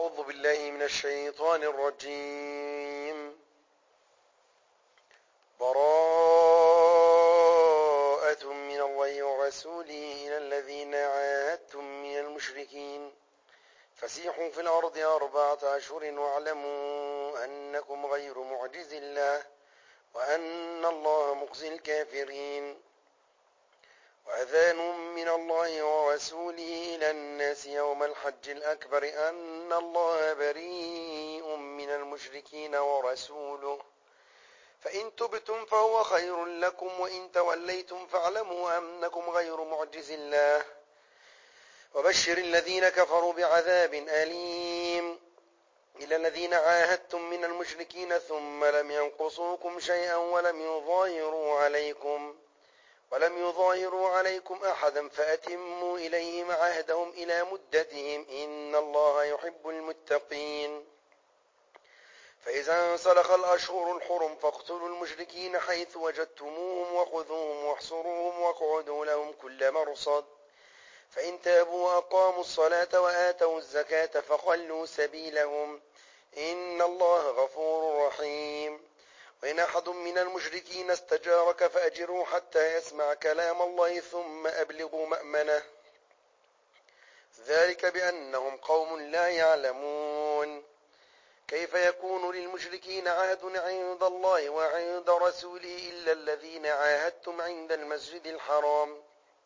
أعوذ بالله من الشيطان الرجيم. براءة من الله ورسوله إلى الذين عاهدتم من المشركين فسيحوا في الأرض 4 أشهر واعلموا أنكم غير معجز الله وأن الله مخزي الكافرين. وأذان من الله ورسوله إلى الناس يوم الحج الأكبر أن الله بريء من المشركين ورسوله فإن تبتم فهو خير لكم وإن توليتم فاعلموا أنكم غير معجز الله وبشر الذين كفروا بعذاب أليم. إلى الذين عاهدتم من المشركين ثم لم ينقصوكم شيئا ولم يظاهروا عليكم أحدا فأتموا إليهم عهدهم إلى مدتهم إن الله يحب المتقين. فإذا انسلخ الأشهر الحرم فاقتلوا المشركين حيث وجدتموهم وخذوهم واحصروهم واقعدوا لهم كل مرصد فإن تابوا وأقاموا الصلاة وآتوا الزكاة فخلوا سبيلهم إن الله غفور رحيم. وإن أحد من المشركين استجارك فأجره حتى يسمع كلام الله ثم أبلغوا مأمنه ذلك بأنهم قوم لا يعلمون. كيف يكون للمشركين عهد عند الله وعند رسوله إلا الذين عاهدتم عند المسجد الحرام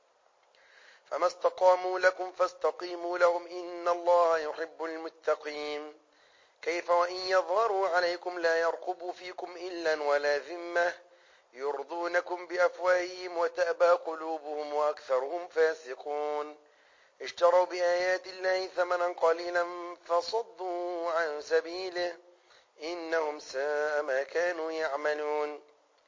فما استقاموا لكم فاستقيموا لهم إن الله يحب المتقين. كيف وإن يظهروا عليكم لا يرقبوا فيكم إلا ولا ذمة يرضونكم بأفواههم وتأبى قلوبهم وأكثرهم فاسقون. اشتروا بآيات الله ثمنا قليلا فصدوا عن سبيله إنهم ساء ما كانوا يعملون.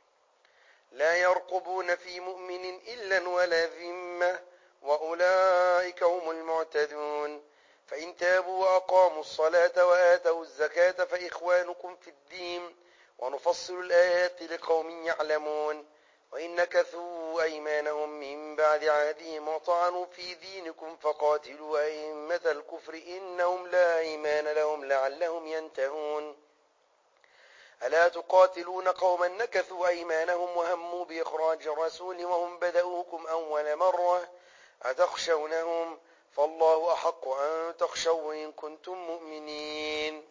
لا يرقبون في مؤمن إلا ولا ذمة وأولئك هم المعتدون. فإن تابوا وأقاموا الصلاة وآتوا الزكاة فإخوانكم في الدين ونفصل الآيات لقوم يعلمون. وإن نكثوا أيمانهم من بعد عهدهم وطعنوا في دينكم فقاتلوا أئمة الكفر إنهم لا أيمان لهم لعلهم ينتهون. ألا تقاتلون قوما نكثوا أيمانهم وهموا بإخراج الرسول وهم بدؤوكم أول مرة أتخشونهم فالله أحق أن تخشوا إن كنتم مؤمنين.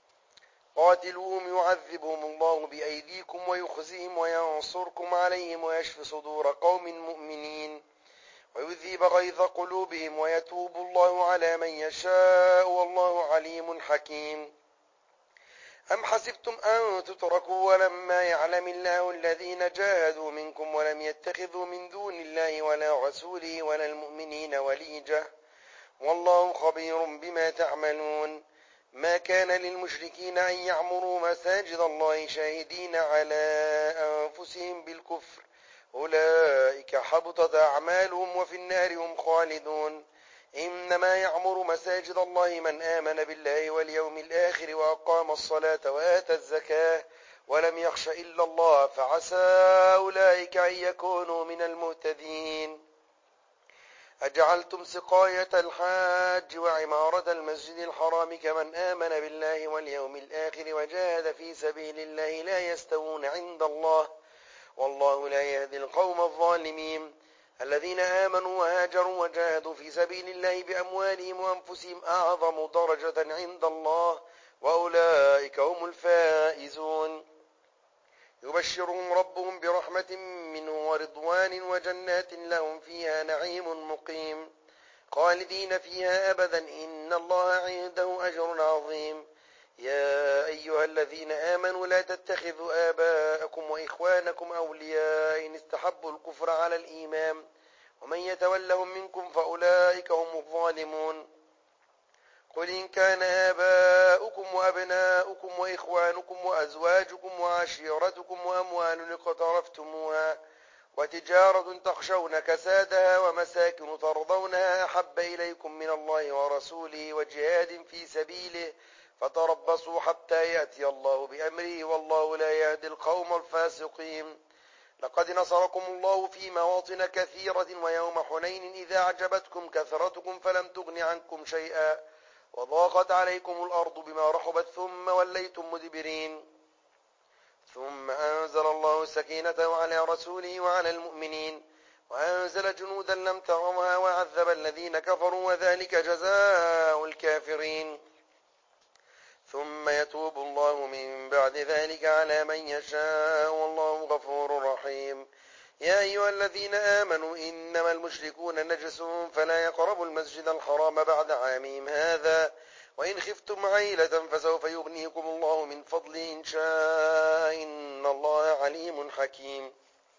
قاتلوهم يعذبهم الله بأيديكم ويخزيهم وينصركم عليهم ويشف صدور قوم مؤمنين ويذهب غيظ قلوبهم ويتوب الله على من يشاء والله عليم حكيم. أم حسبتم أن تتركوا ولما يعلم الله الذين جاهدوا منكم ولم يتخذوا من دون الله ولا رسوله ولا المؤمنين وليجة والله خبير بما تعملون. ما كان للمشركين أن يعمروا مساجد الله شاهدين على أنفسهم بالكفر أولئك حبطت أعمالهم وفي النار هم خالدون. إنما يعمر مساجد الله من آمن بالله واليوم الآخر وأقام الصلاة وآتى الزكاة ولم يخش إلا الله فعسى أولئك أن يكونوا من المهتدين. أجعلتم سقاية الحاج وعمارة المسجد الحرام كمن آمن بالله واليوم الآخر وجاهد في سبيل الله لا يستوون عند الله والله لا يهدي القوم الظالمين. الذين آمنوا وهاجروا وجاهدوا في سبيل الله بأموالهم وأنفسهم أعظم درجة عند الله وأولئك هم الفائزون. يبشرهم ربهم برحمة منه ورضوان وجنات لهم فيها نعيم مقيم خالدين فيها أبدا إن الله عنده أجر عظيم. يا أيها الذين آمنوا لا تتخذوا آباءكم وإخوانكم أولياء إن استحبوا الكفر على الإيمان ومن يتولهم منكم فأولئك هم الظالمون. قل إن كان آباؤكم وأبناؤكم وإخوانكم وأزواجكم وعشيرتكم وأموال اقترفتموها وتجارة تخشون كسادها ومساكن ترضونها أحب إليكم من الله ورسوله وجهاد في سبيله فتربصوا حتى يأتي الله بأمره والله لا يهدي القوم الفاسقين. لقد نصركم الله في مواطن كثيرة ويوم حنين إذا أعجبتكم كثرتكم فلم تغن عنكم شيئا وضاقت عليكم الأرض بما رحبت ثم وليتم مدبرين ثم أنزل الله سكينته على رسوله وعلى المؤمنين وأنزل جنودا لم تروها وعذب الذين كفروا وذلك جزاء الكافرين ثم يتوب الله من بعد ذلك على من يشاء والله غفور رحيم يا أيها الذين آمنوا إنما المشركون نجس فلا يقربوا المسجد الحرام بعد عامهم هذا وإن خفتم عيلة فسوف يغنيكم الله من فضله إن شاء إن الله عليم حكيم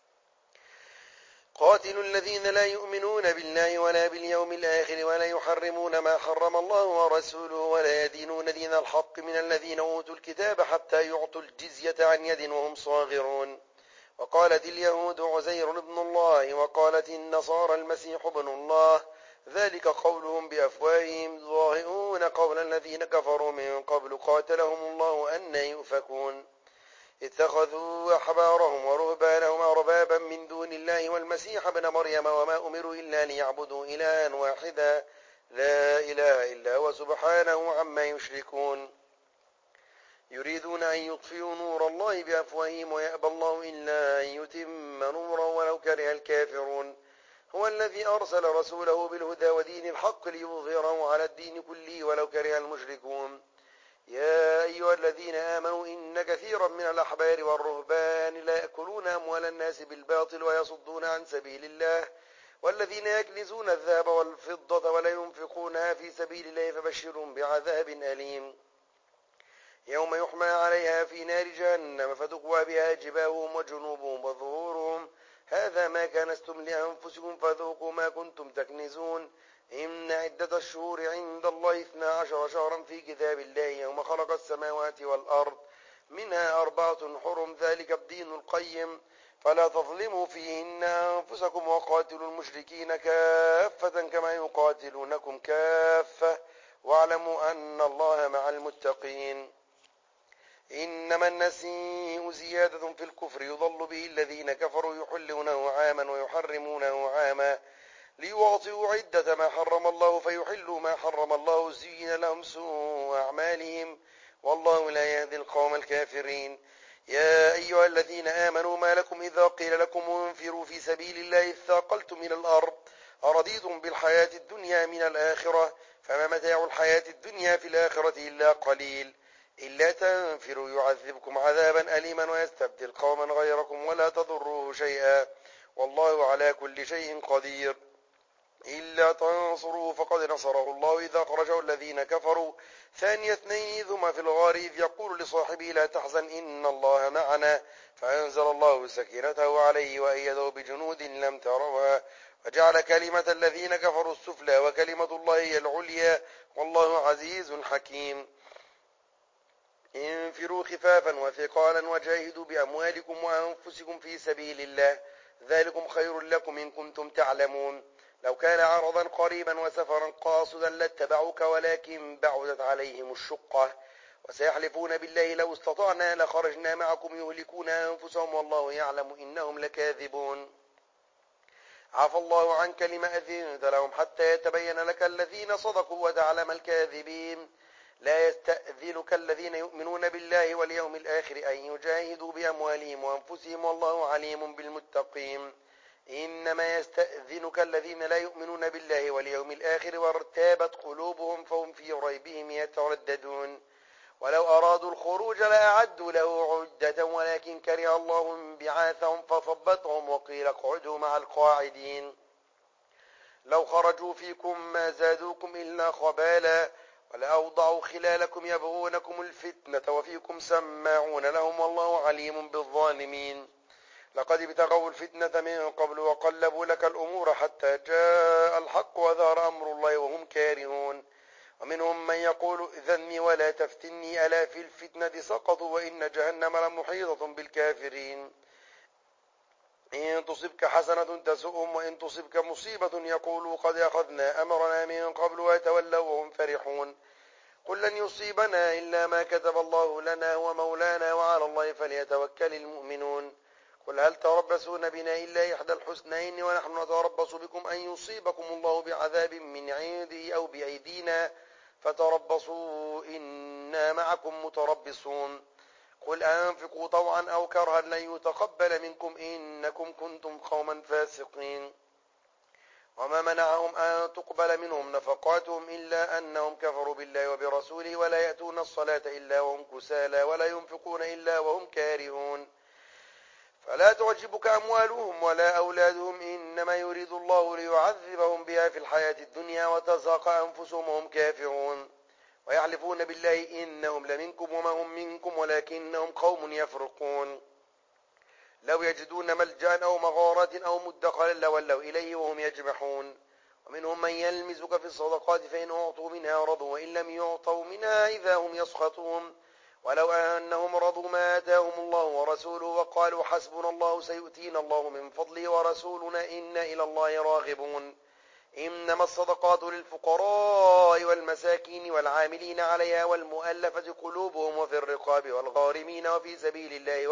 قاتلوا الذين لا يؤمنون بالله ولا باليوم الآخر ولا يحرمون ما حرم الله ورسوله ولا يدينون دين الحق من الذين أوتوا الكتاب حتى يعطوا الجزية عن يد وهم صاغرون وقالت اليهود عزير ابن الله وقالت النصارى المسيح ابن الله ذلك قولهم بأفواههم ظاهرون قول الذين كفروا من قبل قاتلهم الله أن يؤفكون اتخذوا أحبارهم ورهبانهم أربابا من دون الله والمسيح ابن مريم وما أمروا إلا ليعبدوا إلها واحدا لا إله إلا هو سبحانه عما يشركون يريدون أن يطفئوا نور الله بأفواههم ويأبى الله إلا أن يتم نوره ولو كره الكافرون هو الذي أرسل رسوله بالهدى ودين الحق ليظهره على الدين كله ولو كره المشركون يا أيها الذين آمنوا إن كثيرا من الأحبار والرهبان لا يأكلون أموال الناس بالباطل ويصدون عن سبيل الله والذين يكنزون الذهب والفضة ولا ينفقونها في سبيل الله فبشرهم بعذاب أليم يوم يحمى عليها في نار جهنم فتقوى بها جباههم وجنوبهم وظهورهم هذا ما كنزتم لأنفسكم فذوقوا ما كنتم تكنزون إن عدة الشهور عند الله 12 شهرا في كتاب الله يوم خلق السماوات والأرض منها 4 حرم ذلك الدين القيم فلا تظلموا فيهن أنفسكم وقاتلوا المشركين كافة كما يقاتلونكم كافة واعلموا أن الله مع المتقين إنما النسيء زيادة في الكفر يضل به الذين كفروا يحلونه عاما ويحرمونه عاما ليواطئوا عدة ما حرم الله فيحلوا ما حرم الله زين لهم سوء أعمالهم والله لا يهدي القوم الكافرين يا أيها الذين آمنوا ما لكم إذا قيل لكم انفروا في سبيل الله اثاقلتم إلى الأرض أرضيتم بالحياة الدنيا من الآخرة فما متاع الحياة الدنيا في الآخرة إلا قليل إلا تنفروا يعذبكم عذابا أليما ويستبدل قوما غيركم ولا تضروه شيئا والله على كل شيء قدير إلا تنصروه فقد نصره الله إذا أخرجه الذين كفروا ثاني اثنين إذ هما في الغار إذ يقول لصاحبه لا تحزن إن الله معنا فأنزل الله سكينته عليه وأيده بجنود لم تروها وجعل كلمة الذين كفروا السفلى وكلمة الله هي العليا والله عزيز حكيم انفروا خفافا وثقالا وجاهدوا بأموالكم وأنفسكم في سبيل الله ذلكم خير لكم إن كنتم تعلمون لو كان عرضا قريبا وسفرا قاصدا لاتبعوك ولكن بعدت عليهم الشقة وسيحلفون بالله لو استطعنا لخرجنا معكم يهلكون أنفسهم والله يعلم إنهم لكاذبون عفى الله عنك لما أذنت لهم حتى يتبين لك الذين صدقوا وتعلم الكاذبين لا يستأذنك الذين يؤمنون بالله واليوم الآخر أن يجاهدوا بأموالهم وأنفسهم والله عليم بالمتقين إنما يستأذنك الذين لا يؤمنون بالله واليوم الآخر وارتابت قلوبهم فهم في ريبهم يترددون ولو أرادوا الخروج لأعدوا له عدة ولكن كره الله بعاثهم فثبطهم وقيل اقعدوا مع القاعدين لو خرجوا فيكم ما زادوكم إلا خبالا ولأوضعوا خلالكم يبغونكم الفتنة وفيكم سماعون لهم والله عليم بالظالمين لقد ابتغوا الفتنة من قبل وقلبوا لك الأمور حتى جاء الحق وظهر أمر الله وهم كارهون ومنهم من يقول إذني ولا تفتني ألا في الفتنة سقطوا وإن جهنم لمحيطة بالكافرين إن تصبك حسنة تسؤهم وإن تصبك مصيبة يقولوا قد أخذنا أمرنا من قبل ويتولوا وهم فرحون قل لن يصيبنا إلا ما كتب الله لنا ومولانا وعلى الله فليتوكل المؤمنون قل هل تربصون بنا إلا إحدى الحسنين ونحن نتربص بكم أن يصيبكم الله بعذاب من عنده أو بأيدينا فتربصوا إنا معكم متربصون قل أنفقوا طوعا أو كرها لن يتقبل منكم إنكم كنتم قوما فاسقين وما منعهم أن تقبل منهم نفقاتهم إلا أنهم كفروا بالله وبرسوله ولا يأتون الصلاة إلا وهم كسالى ولا ينفقون إلا وهم كارهون فلا تعجبك أموالهم ولا أولادهم إنما يريد الله ليعذبهم بها في الحياة الدنيا وتزهق أنفسهم وهم كافرون ويحلفون بالله إنهم لمنكم وما هم منكم ولكنهم قوم يفرقون لو يجدون ملجأ أو مغارات أو مدخلا لولوا إليه وهم يجمحون ومنهم من يلمزك في الصدقات فإن أعطوا منها رضوا وإن لم يعطوا منها إذا هم يسخطون ولو أنهم رضوا ما آتاهم الله ورسوله وقالوا حسبنا الله سيؤتينا الله من فضله ورسولنا إنا إلى الله راغبون إنما الصدقات للفقراء والمساكين والعاملين عليها والمؤلفة قلوبهم وفي الرقاب والغارمين وفي سبيل الله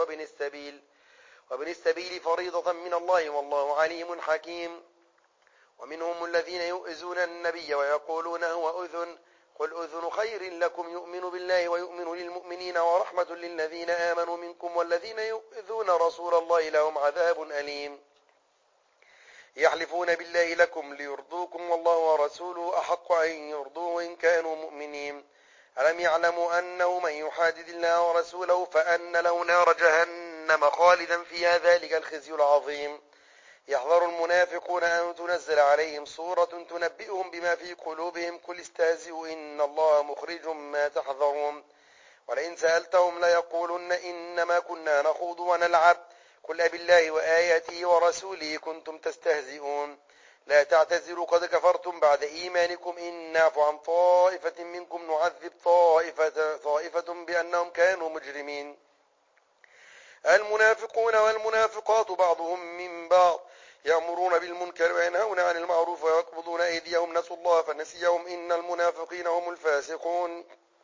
وابن السبيل فريضة من الله والله عليم حكيم ومنهم الذين يؤذون النبي ويقولون هو أذن قل أذن خير لكم يؤمن بالله ويؤمن للمؤمنين ورحمة للذين آمنوا منكم والذين يؤذون رسول الله لهم عذاب أليم يحلفون بالله لكم ليرضوكم والله ورسوله أحق أن يرضوه إن كانوا مؤمنين ألم يعلموا أنه من يحادد الله ورسوله فأن له نار جهنم خالدا فيها ذلك الخزي العظيم يحذر المنافقون أن تنزل عليهم سورة تنبئهم بما في قلوبهم قل استهزئوا إن الله مخرج ما تحذرون ولئن سألتهم ليقولن إنما كنا نخوض ونلعب قل أبالله وآياته ورسوله كنتم تستهزئون لا تعتذروا قد كفرتم بعد إيمانكم إن نعف عن طائفة منكم نعذب طائفة بأنهم كانوا مجرمين المنافقون والمنافقات بعضهم من بعض يأمرون بالمنكر وينهون عن المعروف ويقبضون أيديهم نسوا الله فنسيهم إن المنافقين هم الفاسقون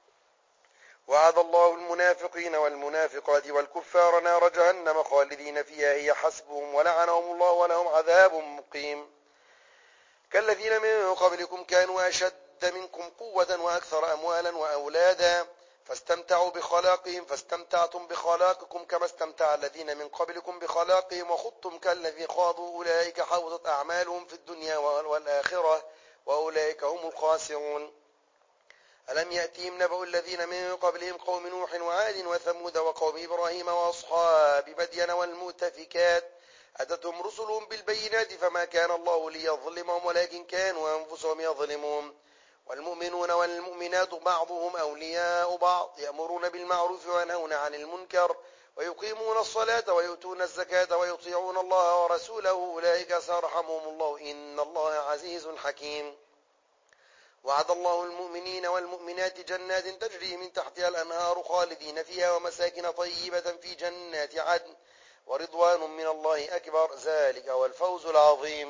وعد الله المنافقين والمنافقات والكفار نار جهنم خالدين فيها هي حسبهم ولعنهم الله ولهم عذاب مقيم كالذين من قبلكم كانوا أشد منكم قوة وأكثر أموالا وأولادا فاستمتعوا بخلاقهم فاستمتعتم بخلاقكم كما استمتع الذين من قبلكم بخلاقهم وخضتم كالذي خاضوا أولئك حوضت أعمالهم في الدنيا والآخرة وأولئك هم الخاسرون ألم يأتهم نبأ الذين من قبلهم قوم نوح وعاد وثمود وقوم إبراهيم وأصحاب مدين والمؤتفكات أتتهم رسلهم بالبينات فما كان الله ليظلمهم ولكن كانوا أنفسهم يظلمون والمؤمنون والمؤمنات بعضهم أولياء بعض يأمرون بالمعروف وينهون عن المنكر ويقيمون الصلاة ويؤتون الزكاة ويطيعون الله ورسوله أولئك سيرحمهم الله إن الله عزيز حكيم وعد الله المؤمنين والمؤمنات جنات تجري من تحتها الأنهار خالدين فيها ومساكن طيبة في جنات عدن ورضوان من الله أكبر ذلك هو الفوز العظيم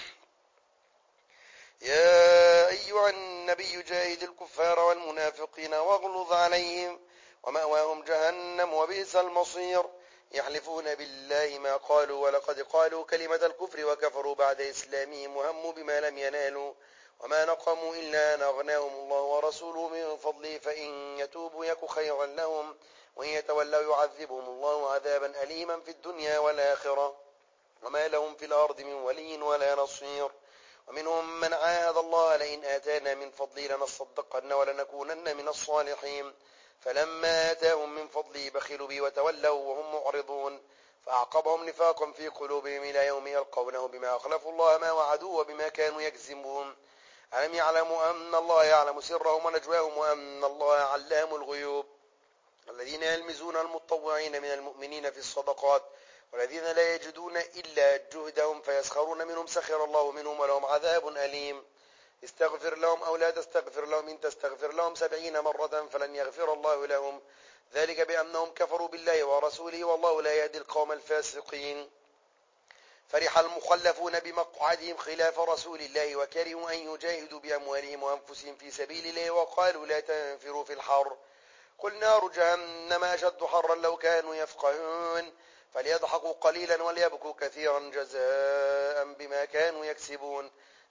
يا أيها النبي جاهد الكفار والمنافقين واغلظ عليهم ومأواهم جهنم وبئس المصير يحلفون بالله ما قالوا ولقد قالوا كلمة الكفر وكفروا بعد إسلامهم وهموا بما لم ينالوا وما نقموا إلا أن أغناهم الله ورسوله من فضله فإن يتوبوا يك خيرا لهم وإن يتولوا يعذبهم الله عذابا أليما في الدنيا والآخرة وما لهم في الأرض من ولي ولا نصير ومنهم من عاهد الله لئن آتانا من فضله لنصدقن ولنكونن من الصالحين فلما آتاهم من فضله بخلوا به وتولوا وهم معرضون فأعقبهم نفاقا في قلوبهم إلى يوم يلقونه بما أخلفوا الله ما وعدوه وبما كانوا يكذبون ألم يعلموا أن الله يعلم سرهم ونجواهم وأن الله علام الغيوب الذين يلمزون المتطوعين من المؤمنين في الصدقات والذين لا يجدون إلا جهدهم فيسخرون منهم سخر الله منهم ولهم عذاب أليم استغفر لهم أو لا تستغفر لهم إن تستغفر لهم 70 مرة فلن يغفر الله لهم ذلك بأنهم كفروا بالله ورسوله والله لا يهدي القوم الفاسقين فرح المخلفون بمقعدهم خلاف رسول الله وكرهوا أن يجاهدوا بأموالهم وأنفسهم في سبيل الله وقالوا لا تنفروا في الحر قل نار جهنم أشد حرا لو كانوا يفقهون فليضحكوا قليلا وليبكوا كثيرا جزاء بما كانوا يكسبون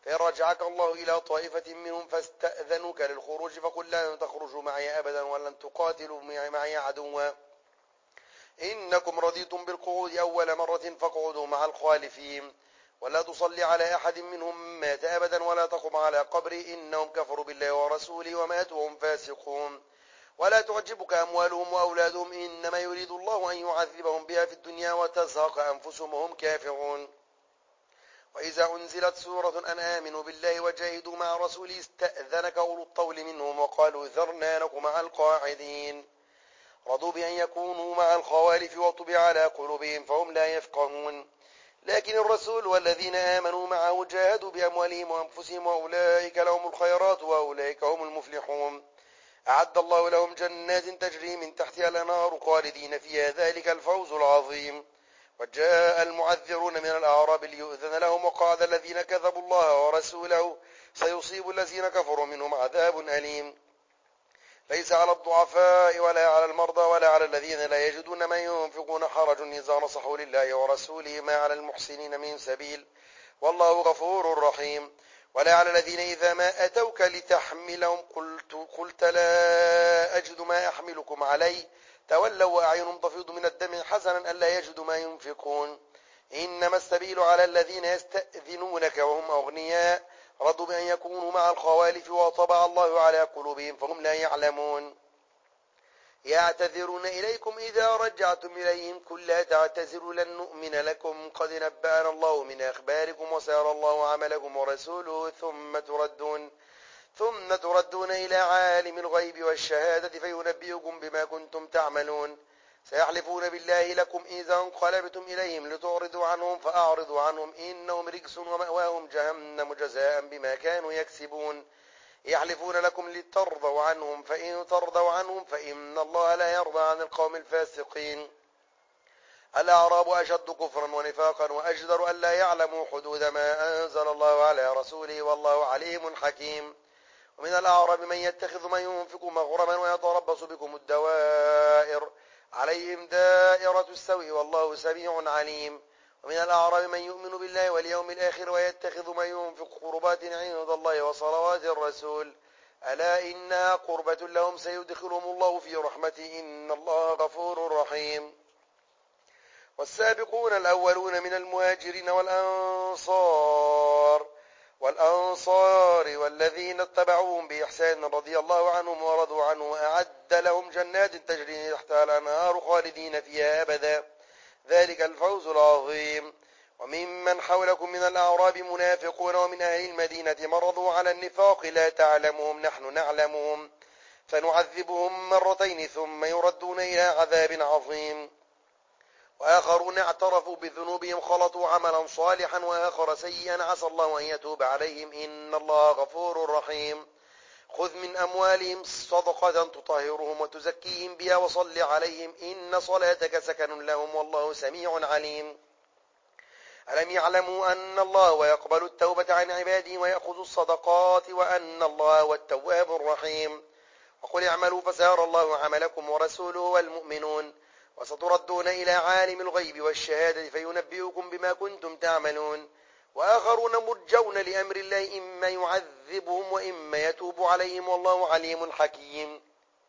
فإن رجعك الله إلى طائفة منهم فاستأذنوك للخروج فقل لن تخرجوا معي أبدا ولن تقاتلوا معي عدوا إنكم رضيتم بالقعود أول مرة فاقعدوا مع الخالفين ولا تصلي على أحد منهم مات أبدا ولا تقم على قبره إنهم كفروا بالله ورسوله وماتوا وهم فاسقون ولا تعجبك أموالهم وأولادهم إنما يريد الله أن يعذبهم بها في الدنيا وتزهق أنفسهم وهم كافرون وإذا أنزلت سورة أن آمنوا بالله وجاهدوا مع رسوله استأذنك أولو الطول منهم وقالوا ذرنا لكم مع القاعدين رضوا بأن يكونوا مع الخوالف وطبع على قلوبهم فهم لا يفقهون لكن الرسول والذين آمنوا معه جاهدوا بأموالهم وأنفسهم وأولئك لهم الخيرات وأولئك هم المفلحون أعد الله لهم جنات تجري من تحتها الأنهار خالدين فيها ذلك الفوز العظيم وجاء المعذرون من الأعراب ليؤذن لهم وقال الذين كذبوا الله ورسوله سيصيب الذين كفروا منهم عذاب أليم ليس على الضعفاء ولا على المرضى ولا على الذين لا يجدون ما ينفقون حرج إذا نصحوا لله ورسوله ما على المحسنين من سبيل والله غفور رحيم ولا على الذين إذا ما أتوك لتحملهم قلت لا أجد ما أحملكم عليه تولوا وأعينهم تفيض من الدمع حزنا ألا يجدوا ما ينفقون إنما السبيل على الذين يستأذنونك وهم أغنياء رضوا بأن يكونوا مع الخوالف وطبع الله على قلوبهم فهم لا يعلمون يعتذرون إليكم إذا رجعتم إليهم قل لا تعتذروا لن نؤمن لكم قد نبأنا الله من أخباركم وسيرى الله عملكم ورسوله ثم تردون إلى عالم الغيب والشهادة فينبئكم بما كنتم تعملون سيحلفون بالله لكم إذا انقلبتم إليهم لتعرضوا عنهم فأعرضوا عنهم إنهم رجس ومأواهم جهنم جزاء بما كانوا يكسبون يحلفون لكم لترضوا عنهم فإن ترضوا عنهم فإن الله لا يرضى عن القوم الفاسقين الأعراب أشد كفرا ونفاقا وأجدر أن لا يعلموا حدود ما أنزل الله على رسوله والله عليم حكيم ومن الأعراب من يتخذ ما ينفق مغرما ويتربص بكم الدوائر عليهم دائرة السوء والله سميع عليم ومن الأعراب من يؤمن بالله واليوم الآخر ويتخذ ما ينفق قربات عند الله وصلوات الرسول ألا إنها قربة لهم سيدخلهم الله في رحمته إن الله غفور رحيم والسابقون الأولون من المهاجرين والأنصار والذين اتبعوهم بإحسان رضي الله عنهم ورضوا عنه وأعد لهم جنات تجري تحتها الأنهار خالدين فيها أبدا ذلك الفوز العظيم وممن حولكم من الأعراب منافقون ومن أهل المدينة مرضوا على النفاق لا تعلمهم نحن نعلمهم فنعذبهم مرتين ثم يردون إلى عذاب عظيم وآخرون اعترفوا بذنوبهم خلطوا عملا صالحا وآخر سيئا عسى الله أن يتوب عليهم إن الله غفور رحيم خذ من أموالهم صدقة تطهرهم وتزكيهم بها وصل عليهم إن صلاتك سكن لهم والله سميع عليم ألم يعلموا أن الله ويقبل التوبة عن عباده ويأخذ الصدقات وأن الله هو التواب الرحيم وقل اعملوا فسيرى الله عملكم ورسوله والمؤمنون وستردون إلى عالم الغيب والشهادة فينبئكم بما كنتم تعملون وآخرون مرجون لأمر الله إما يعذبهم وإما يتوب عليهم والله عليم حكيم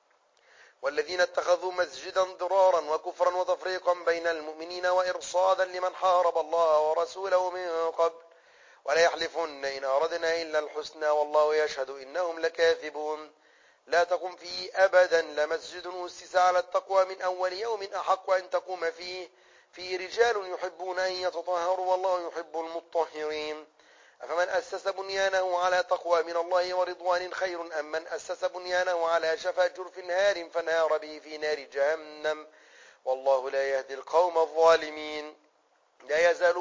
والذين اتخذوا مسجدا ضرارا وكفرا وتفريقا بين المؤمنين وإرصادا لمن حارب الله ورسوله من قبل ولا يحلفن إن أردنا إلا الحسنى والله يشهد إنهم لكاذبون لا تقم فيه أبدا لمسجد أسس على التقوى من أول يوم أحق أن تقوم فيه رجال يحبون أن يتطهروا والله يحب المطهرين أفمن أسس بنيانه على تقوى من الله ورضوان خير أم من أسس بنيانه على شفا جرف نهار فنار به في نار جهنم والله لا يهدي القوم الظالمين لا يزال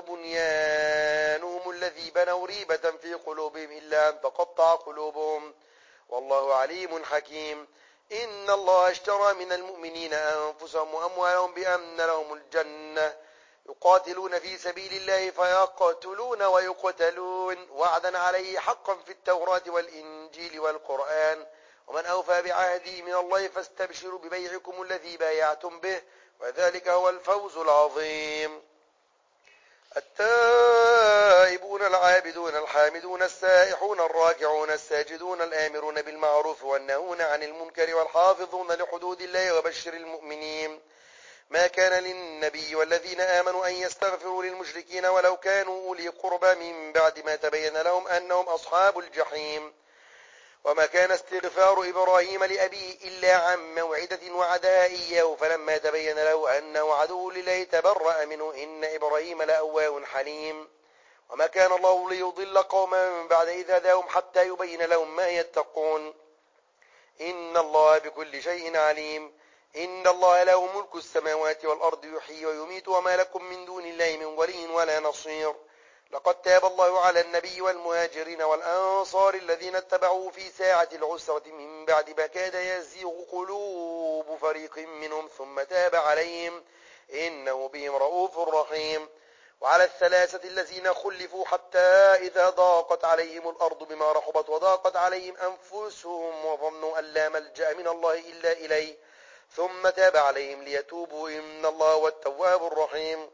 بنيانهم الذي بنوا ريبة في قلوبهم إلا أن تقطع قلوبهم والله عليم حكيم إن الله اشترى من المؤمنين أنفسهم وأموالهم بأن لهم الجنة يقاتلون في سبيل الله فيقتلون ويقتلون وعدا عليه حقا في التوراة والإنجيل والقرآن ومن أوفى بعهده من الله فاستبشروا ببيعكم الذي بايعتم به وذلك هو الفوز العظيم التائبون العابدون الحامدون السائحون الراكعون الساجدون الآمرون بالمعروف والنهون عن المنكر والحافظون لحدود الله وبشر المؤمنين. ما كان للنبي والذين آمنوا أن يستغفروا للمشركين ولو كانوا أولي قربى من بعد ما تبين لهم أنهم أصحاب الجحيم. وما كان استغفار إبراهيم لأبيه إلا عن موعدة وعدها إياه فلما تبين له أنه عدو لله تبرأ منه إن إبراهيم لأواه حليم. وما كان الله ليضل قوما بعد إذ هداهم حتى يبين لهم ما يتقون إن الله بكل شيء عليم. إن الله له ملك السماوات والأرض يحيي ويميت وما لكم من دون الله من ولي ولا نصير. لقد تاب الله على النبي والمهاجرين والأنصار الذين اتبعوه في ساعة العسرة من بعد ما كاد يزيغ قلوب فريق منهم ثم تاب عليهم إنه بهم رؤوف رحيم. وعلى الثلاثة الذين خلفوا حتى إذا ضاقت عليهم الأرض بما رحبت وضاقت عليهم أنفسهم وظنوا أن لا ملجأ من الله إلا إليه ثم تاب عليهم ليتوبوا إن الله هو التواب الرحيم.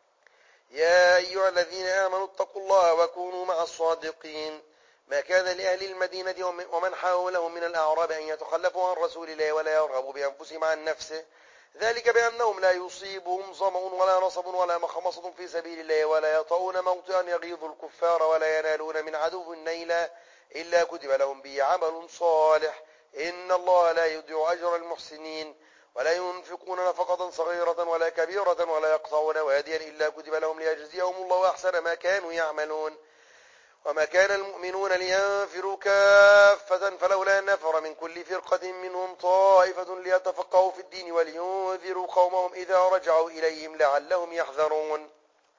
يا أيها الذين آمنوا اتقوا الله وكونوا مع الصادقين. ما كان لأهل المدينة ومن حولهم من الأعراب أن يتخلفوا عن رسول الله ولا يرغبوا بأنفسهم عن نفسه ذلك بأنهم لا يصيبهم ظمأ ولا نصب ولا مخمصة في سبيل الله ولا يطؤون موطئا يغيظ الكفار ولا ينالون من عدو نيلا إلا كتب لهم به عمل صالح إن الله لا يضيع أجر المحسنين. ولا ينفقون نفقة صغيرة ولا كبيرة ولا يقطعون واديا إلا كتب لهم ليجزيهم الله أحسن ما كانوا يعملون. وما كان المؤمنون لينفروا كافة فلولا نفر من كل فرقة منهم طائفة ليتفقهوا في الدين ولينذروا قومهم إذا رجعوا إليهم لعلهم يحذرون.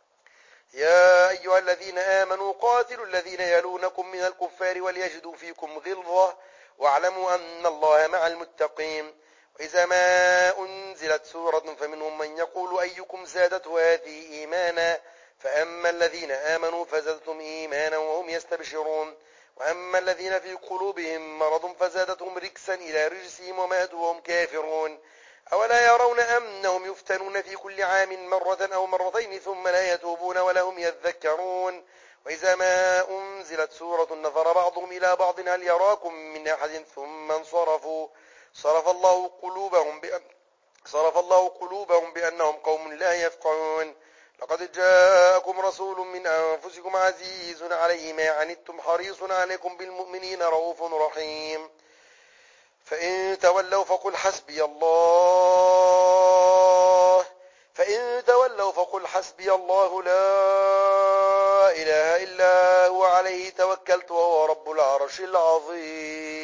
يا أيها الذين آمنوا قاتلوا الذين يلونكم من الكفار وليجدوا فيكم غلظة واعلموا أن الله مع المتقين. وإذا ما أنزلت سورة فمنهم من يقول أيكم زادته هذه إيمانا فأما الذين آمنوا فزادتهم إيمانا وهم يستبشرون وأما الذين في قلوبهم مرض فزادتهم رجسا إلى رجسهم وماتوا وهم كافرون. أولا يرون أنهم يفتنون في كل عام مرة أو مرتين ثم لا يتوبون ولا هم يذكرون. وإذا ما أنزلت سورة نظر بعضهم إلى بعض هل يراكم من أحد ثم انصرفوا صرف الله قلوبهم بأنهم قوم لا يفقهون. لقد جاءكم رسول من أنفسكم عزيز عليه ما عنتم حريص عليكم بالمؤمنين رؤوف رحيم. فإن تولوا فقل حسبي الله لا إله إلا هو عليه توكلت وهو رب العرش العظيم.